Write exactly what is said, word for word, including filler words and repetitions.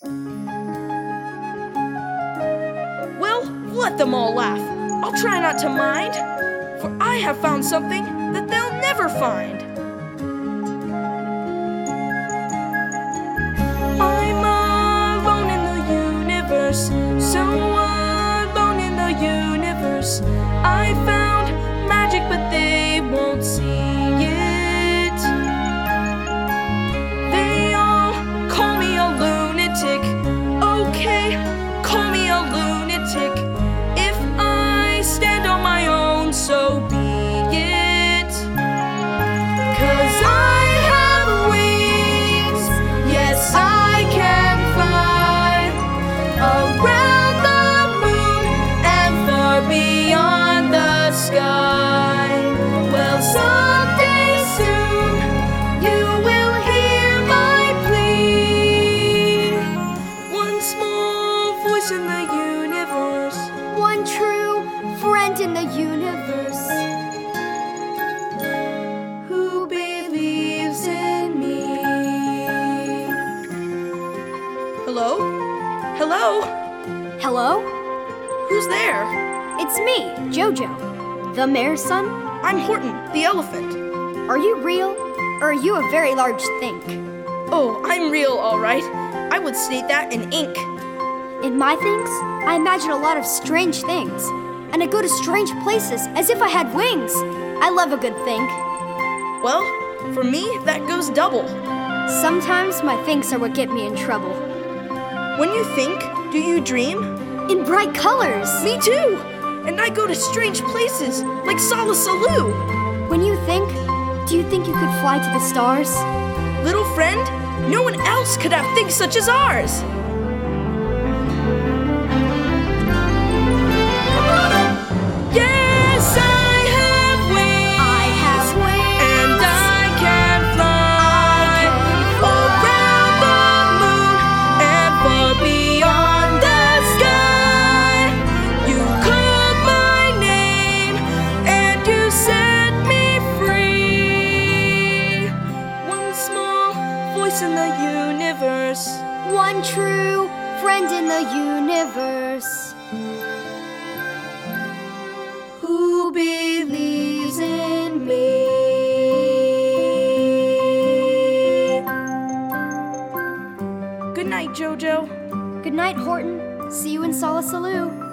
Well, let them all laugh. I'll try not to mind, for I have found something that they'll never find. I'm alone in the universe, so alone in the universe. I found magic, but they won't see it. They all call me a lunatic. Okay, call me a lunatic. If I stand on my own, so be it. 'Cause I have wings, yes, I can fly around the moon and far beyond the sky. Well, someday soon you will hear my plea. One small voice in the universe, One true friend in the universe. who believes in me. Hello? Hello? Hello? Who's there? It's me, Jojo, the mayor's son. I'm Horton, the elephant. Are you real, or are you a very large think? Oh, I'm real, all right. I would state that in ink. In my things, I imagine a lot of strange things, and I go to strange places as if I had wings. I love a good think. Well, for me, that goes double. Sometimes my thinks are what get me in trouble. When you think, do you dream? In bright colors. Me too! And I go to strange places, like Salisaloo. When you think, do you think you could fly to the stars? Little friend, no one else could have things such as ours. Yes, I have wings. I have wings. And I can fly around the moon and far beyond the sky. You called my name and you set me free. One small voice in the universe. One true friend in the universe. Who believes in me? Good night, Jojo. Good night, Horton. See you in Salisaloo.